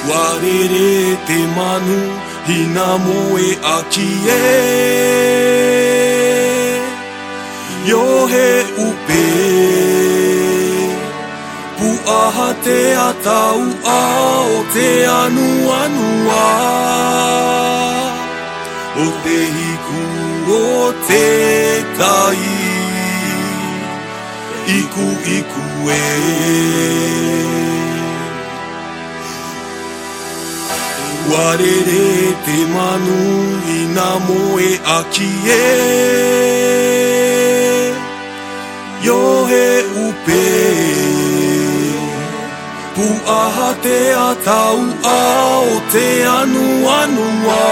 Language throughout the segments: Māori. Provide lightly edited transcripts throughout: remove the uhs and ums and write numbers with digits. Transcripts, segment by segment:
Warere te manu hina moe aki e Yohe upe Puaha te atau a o te anu anua O te hiku o te tai Iku iku e Warere te manu hina moe aki e Yohe upe Puaha te atau a o te anu anua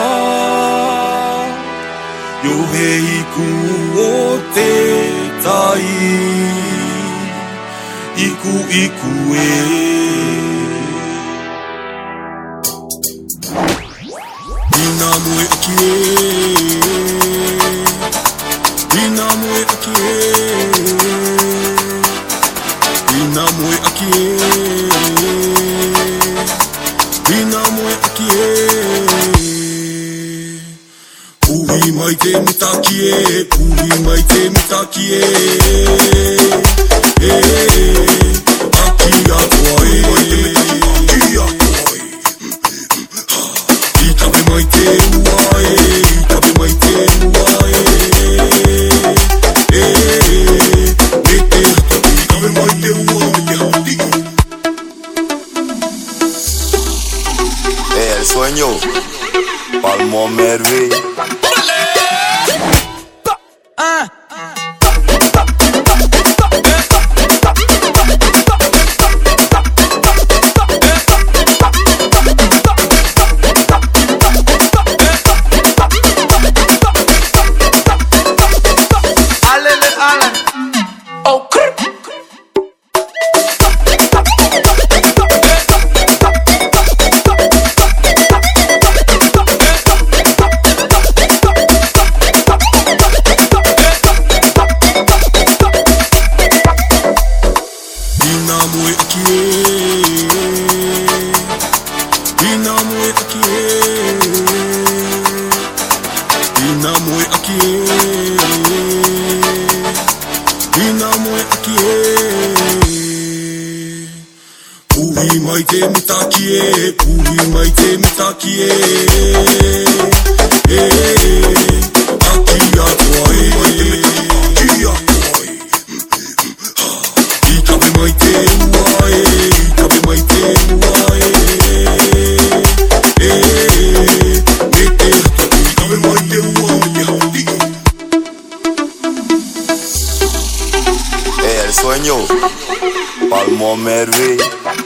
Yohe iku o te tai Iku iku e Hina moe aki e Hina moe aki e Hina moe aki e Hina moe aki e Puhi mai te mitaki e Puhi mai te mitaki e Aki atua e Aki atua e Ikabe mai te ua e Ikabe mai te ua e Me te hata Ikabe mai te ua Me te hati El sueño Palmo Merve Puhi mai te mitaki e Puhi mai te mitaki e Aki atua e Aki atua e Ikabe mai te ua e Ikabe mai te ua e Me te hata Ikabe mai te ua Me te hati El sueño Palmo Merve